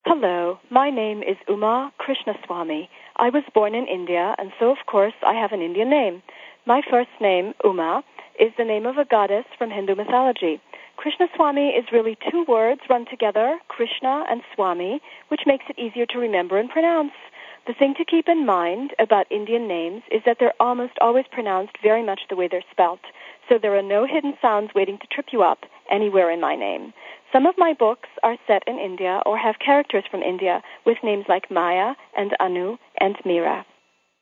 Hello, my name is Uma Krishnaswamy. I was born in India, and so, of course, I have an Indian name. My first name, Uma, is the name of a goddess from Hindu mythology. Krishnaswamy is really two words run together, Krishna and Swami, which makes it easier to remember and pronounce. The thing to keep in mind about Indian names is that they're almost always pronounced very much the way they're spelt, so there are no hidden sounds waiting to trip you up anywhere in my name. Some of my books are set in India or have characters from India with names like Maya and Anu and Meera.